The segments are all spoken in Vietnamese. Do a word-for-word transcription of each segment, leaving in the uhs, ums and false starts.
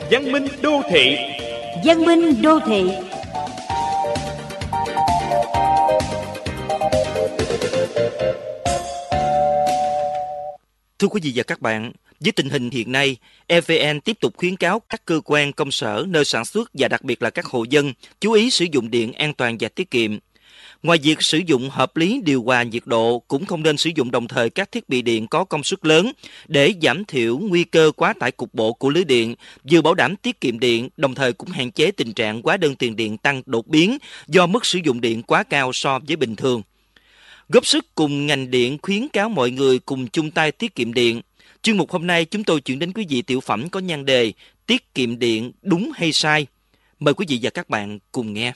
Văn minh đô thị. Văn minh đô thị. Thưa quý vị và các bạn, với tình hình hiện nay, e vê en tiếp tục khuyến cáo các cơ quan, công sở, nơi sản xuất và đặc biệt là các hộ dân chú ý sử dụng điện an toàn và tiết kiệm. Ngoài việc sử dụng hợp lý điều hòa nhiệt độ, cũng không nên sử dụng đồng thời các thiết bị điện có công suất lớn để giảm thiểu nguy cơ quá tải cục bộ của lưới điện, vừa bảo đảm tiết kiệm điện, đồng thời cũng hạn chế tình trạng hóa đơn tiền điện tăng đột biến do mức sử dụng điện quá cao so với bình thường. Góp sức cùng ngành điện khuyến cáo mọi người cùng chung tay tiết kiệm điện. Chuyên mục hôm nay chúng tôi chuyển đến quý vị tiểu phẩm có nhan đề Tiết kiệm điện đúng hay sai. Mời quý vị và các bạn cùng nghe.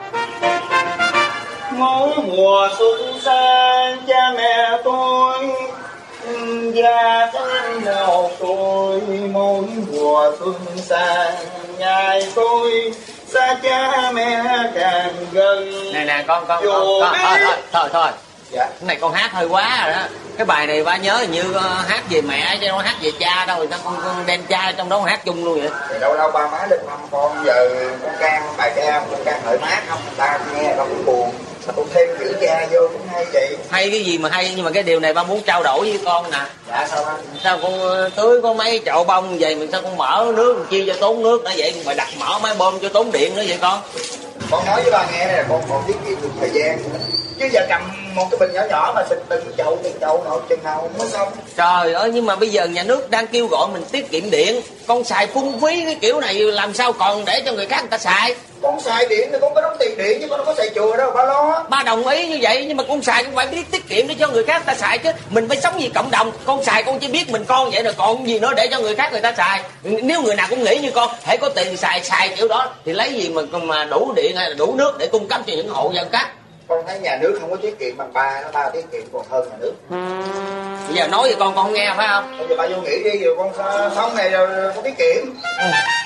Mỗi mùa xuân sang cha mẹ tôi già thêm một tuổi. Mỗi mùa xuân sang ngày tôi xa cha mẹ càng gần. Nè nè con con, con, con thôi thôi thôi thôi. Dạ. Cái này con hát hơi quá rồi đó. Cái bài này ba nhớ như uh, hát về mẹ chứ đâu hát về cha đâu, người ta con, con đem cha trong đó hát chung luôn vậy. Thì đâu đâu ba má lên thăm con, giờ con can bài ca con can hợi mát không, ba nghe con cũng buồn. Sao con thêm chữ cha vô cũng hay vậy? Hay cái gì mà hay, nhưng mà cái điều này ba muốn trao đổi với con nè. Dạ sao ba? Sao con tưới có mấy chậu bông vậy, mình sao con mở nước chi cho tốn nước nữa vậy, mà đặt mở máy bơm cho tốn điện nữa vậy con? Con nói với ba nghe này là con còn tiết kiệm được thời gian, chứ giờ cầm một cái bình nhỏ nhỏ mà xịt từng chậu từng chậu nọ chừng nào mới xong. Trời ơi, nhưng mà bây giờ nhà nước đang kêu gọi mình tiết kiệm điện, con xài phung phí cái kiểu này làm sao còn để cho người khác người ta xài? Con xài điện thì con có đóng tiền điện chứ con đâu có xài chùa đâu ba lo. Ba đồng ý như vậy, nhưng mà con xài cũng phải biết tiết kiệm để cho người khác người ta xài chứ. Mình phải sống vì cộng đồng. Con xài con chỉ biết mình con vậy rồi còn gì nữa để cho người khác người ta xài. Nếu người nào cũng nghĩ như con, hễ có tiền xài xài kiểu đó thì lấy gì mà mà đủ điện hay là đủ nước để cung cấp cho những hộ dân khác. Con thấy nhà nước không có tiết kiệm bằng ba, nó ba tiết kiệm còn hơn nhà nước. Bây giờ nói với con con không nghe phải không? Bây giờ ba vô nghỉ đi, rồi con sống này rồi con tiết kiệm. Ừ.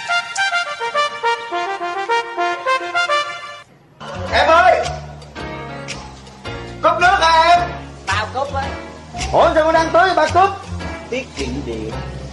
Em ơi, cúp nước hả em? Tao cúp á. Ủa sao con đang tưới ba cúp? Tiết kiệm điện.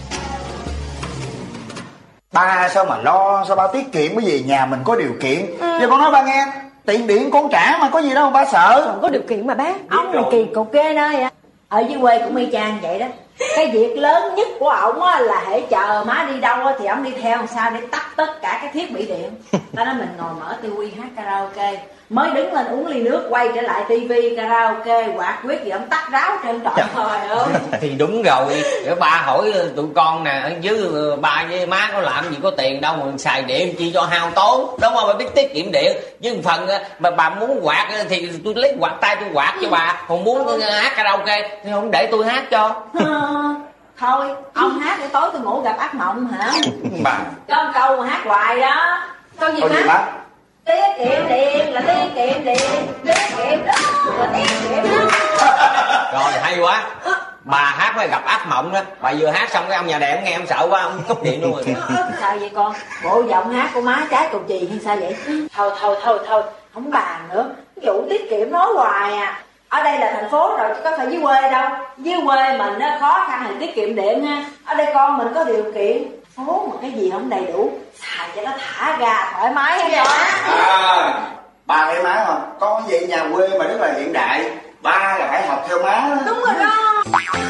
Ba sao mà lo, sao ba tiết kiệm cái gì, nhà mình có điều kiện. Ừ. Giờ con nói ba nghe, tiền điện con trả mà có gì đâu ba sợ. Còn có điều kiện mà bác. Ông là kỳ cục ghê nơi vậy. Ở dưới quê cũng y chang vậy đó. Cái việc lớn nhất của ổng á là hễ chờ má đi đâu á thì ổng đi theo làm sao để tắt tất cả các thiết bị điện. Ta nói mình ngồi mở tivi hát karaoke, mới đứng lên uống ly nước quay trở lại tivi karaoke quạt quyết gì ổng tắt ráo trên trọi. Trời ơi. Thì đúng rồi, để ba hỏi tụi con nè, với ba với má có làm gì có tiền đâu mà xài điện chi cho hao tốn, đúng không? Bà biết tiết kiệm điện. Với một phần mà bà muốn quạt thì tôi lấy quạt tay tôi quạt cho bà, còn muốn hát karaoke thì không để tôi hát cho. Thôi, ông hát để tối tôi ngủ gặp ác mộng hả? Bà có một câu mà hát hoài đó. Câu gì má? Tiết kiệm điện là tiết kiệm điện, tiết kiệm đó là tiết kiệm đó. Rồi hay quá. Bà hát mới gặp ác mộng đó. Bà vừa hát xong cái ông nhà đèn nghe em sợ quá, ông cúp điện luôn rồi. Sao vậy con? Bộ giọng hát của má trái cầu chì hay sao vậy? Thôi thôi thôi thôi, không bàn nữa. Cái vụ tiết kiệm nói hoài à. Ở đây là thành phố rồi chứ có phải dưới quê đâu. Dưới quê mình nó khó khăn thì tiết kiệm điện ha. Ở đây con mình có điều kiện, phố mà cái gì không đầy đủ, xài cho nó thả ga thoải mái hết rồi. À, ba thấy má không? Con vậy nhà quê mà rất là hiện đại, ba là phải học theo má. Đúng rồi đó.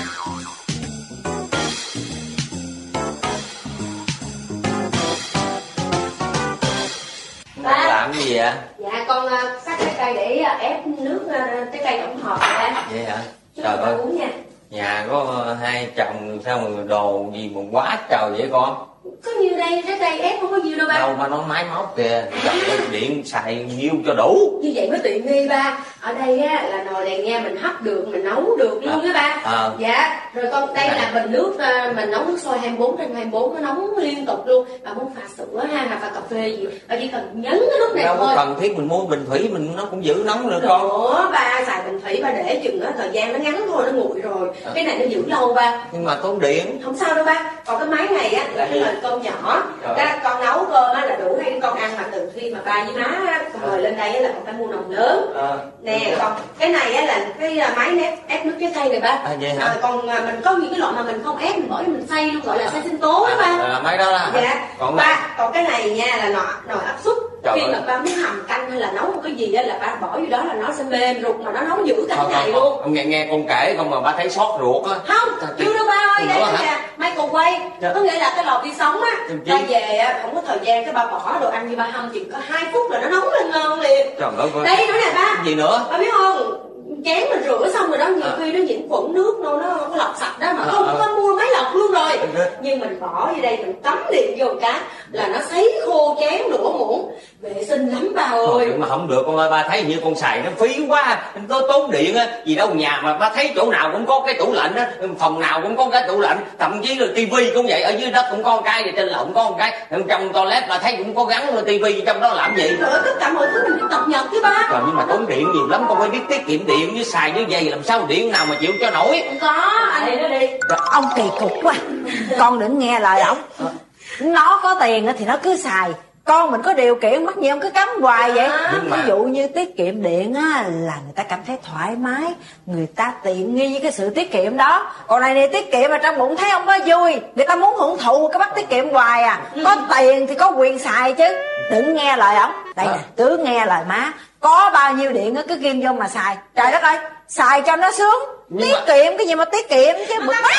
Ba làm gì vậy? Dạ con uh, xắt trái cây để uh, ép nước uh, trái cây tổng hợp rồi em. Vậy hả? Chứ Trời ơi, uống nha. nhà có hai chồng sao mà đồ gì mà quá trời vậy con? Có nhiêu đây, trái cây ép không có nhiêu đâu ba. Đâu mà nó máy móc kìa, trời ơi, điện xài nhiêu cho đủ. Như vậy mới tiện nghi ba. Ở đây á là nồi đèn nghe mình hấp được, mình nấu được luôn á ba. À. Dạ, rồi con đây là bình nước mình nấu nước sôi hai mươi bốn trên hai mươi bốn, nó nóng liên tục luôn. Bà muốn pha sữa ha, hay pha cà phê gì, bà chỉ cần nhấn cái nút này đâu thôi. Đâu có cần thiết mình mua bình thủy mình nó cũng giữ nóng được con. Ủa ba xài bình thủy ba để chừng á thời gian nó ngắn thôi nó nguội rồi. À. Cái này nó giữ lâu ba. Nhưng mà tốn điện. Không sao đâu ba. Còn cái máy này á là cái lời con tôm nhỏ. Các con nấu cơm á là đủ hai đứa con ăn, mà từ khi mà ba với má á, mời lên đây á là con phải mua nồi lớn. À. Nè con, cái này á là cái máy ép ép nước trái cây này ba. À, vậy hả? À, còn mình có những cái loại mà mình không ép, mình bỏ mình xay luôn, gọi là xay sinh tố á ba. À, máy đó là. Dạ. Còn ba, còn cái này nha là nồi nồi áp suất. Khi mà ba muốn hầm canh hay là nấu một cái gì á là ba bỏ vô đó là nó sẽ mềm ruột, mà nó nấu dữ cả ngày luôn. Nghe nghe con kể không mà ba thấy sót ruột á. Không, chưa đâu ba ơi, đây nè, Michael quay. Có nghĩa là cái lò vi sóng á, ba về á không có thời gian, cái ba bỏ đồ ăn như ba hâm chỉ có hai phút là nó nóng lên ngon liền. Trời ơi. Đây nữa nè ba. Gì nữa? Ba biết không? Chén mình rửa xong rồi đó, nhiều à. khi nó nhiễm khuẩn nước đâu, nó không có lọc sạch đó, mà à, không à. có mua máy lọc luôn rồi. À. Nhưng mình bỏ vô đây, mình cắm điện vô cái là nó sấy khô chén đũa muỗng, vệ sinh lắm ba ơi. Mà không được con ơi, ba thấy như con xài nó phí quá, nó tốn điện á, gì đâu nhà mà ba thấy chỗ nào cũng có cái tủ lạnh á, phòng nào cũng có cái tủ lạnh, thậm chí là tivi cũng vậy, ở dưới đất cũng có một cái, trên lầu cũng có một cái, trong toilet ba thấy cũng có gắn tivi trong đó làm gì. Rồi tất cả mọi thứ mình phải cập nhật chứ ba. Rồi nhưng mà tốn điện nhiều lắm, con phải biết tiết kiệm điện, với xài như vậy làm sao điện nào mà chịu cho nổi. Không có, anh đi nó đi. Ông kỳ cục quá, con đừng nghe lời ổng. Nó có tiền thì nó cứ xài, con mình có điều kiện mắc gì ông cứ cấm hoài vậy. Ví dụ như tiết kiệm điện á là người ta cảm thấy thoải mái, người ta tiện nghi với cái sự tiết kiệm đó. Còn này này tiết kiệm mà trong bụng thấy không có vui, người ta muốn hưởng thụ cái bắt tiết kiệm hoài à. Có tiền thì có quyền xài chứ, đừng nghe lời ổng. Đây nè, cứ nghe lời má, có bao nhiêu điện cứ ghim vô mà xài. Trời đất ơi, xài cho nó sướng. Nhưng tiết mà... kiệm cái gì mà tiết kiệm chứ bực quá.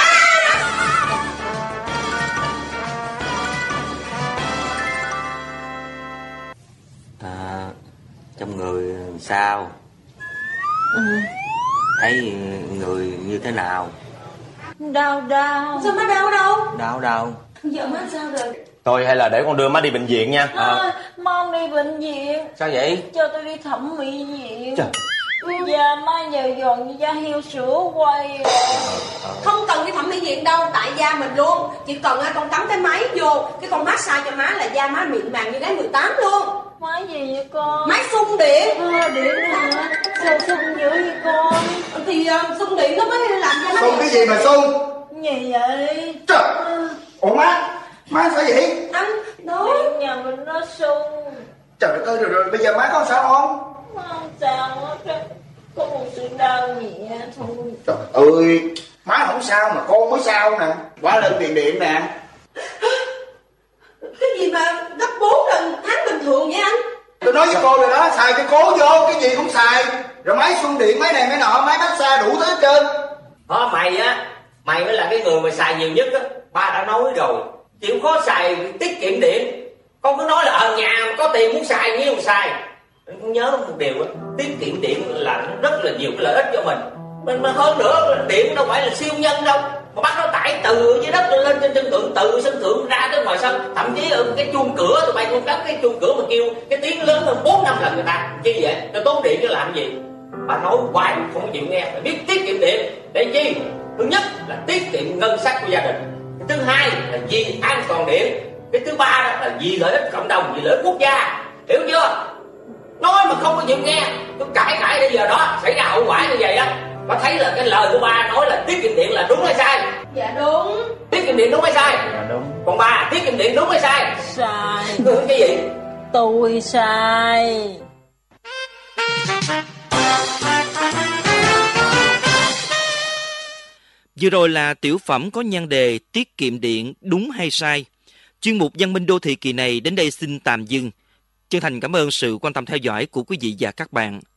À, trong người sao? Ừ. Thấy người như thế nào? Đau đau. Sao má đau đâu? Đau đâu? Giờ má sao rồi? Thôi hay là để con đưa má đi bệnh viện nha. À, mong đi bệnh viện. Sao vậy? Cho tôi đi thẩm mỹ viện. Trời. Da má nhờ giòn như da heo sữa quay. Không cần đi thẩm mỹ viện đâu, tại da mình luôn. Chỉ cần con cắm cái máy vô, cái con massage cho má là da má mịn màng như gái mười tám luôn. Máy gì vậy con? Máy xung điện. À, điện hả? Sao xung dữ vậy con? Thì uh, xung điện nó mới làm cho nó xung cái gì mà xung? Gì vậy? Trời. Ủa má, má sao vậy? Anh, đó. Điện nhà mình nó xung. Trời đất ơi, rồi, rồi bây giờ má có sao không? Không sao hết, có một sự đau nhẹ thôi. Trời ơi, má không sao mà con mới sao nè. Quá lên tiền điện nè. Cái gì mà gấp bốn lần tháng bình thường vậy anh? Tôi nói với cô rồi đó, xài cái cố vô, cái gì cũng xài. Rồi máy xung điện, máy này máy nọ, máy massage đủ thứ hết trơn. Đó mày á, mày mới là cái người mà xài nhiều nhất á. Ba đã nói rồi, chịu khó xài tiết kiệm điện. Con cứ nói là ở nhà mà có tiền muốn xài nhiêu xài. Con nhớ một điều á, tiết kiệm điện là rất là nhiều cái lợi ích cho mình. Mình mà hơn nữa, điện đâu phải là siêu nhân đâu, mà bắt nó tải từ dưới đất lên trên sân thượng, từ sân thượng ra tới ngoài sân, thậm chí ở cái chuông cửa tụi bay con cắm cái chuông cửa mà kêu cái tiếng lớn hơn bốn năm lần người ta chi vậy, nó tốn điện cho làm gì? Bà nói hoài không chịu nghe, phải biết tiết kiệm điện để chi? Thứ nhất là tiết kiệm ngân sách của gia đình, thứ hai là vì an toàn điện, cái thứ ba đó là vì lợi ích cộng đồng, vì lợi ích quốc gia, hiểu chưa? Nói mà không có chịu nghe, cứ cãi cãi đến giờ đó xảy ra hậu quả như vậy đó. Bà thấy là cái lời của ba nói là tiết kiệm điện là đúng hay sai? Dạ đúng. Tiết kiệm điện đúng hay sai? Dạ đúng. Còn bà tiết kiệm điện đúng hay sai? Sai. Cái gì? Tôi sai. Vừa rồi là tiểu phẩm có nhan đề tiết kiệm điện đúng hay sai. Chuyên mục Văn minh đô thị kỳ này đến đây xin tạm dừng. Chân thành cảm ơn sự quan tâm theo dõi của quý vị và các bạn.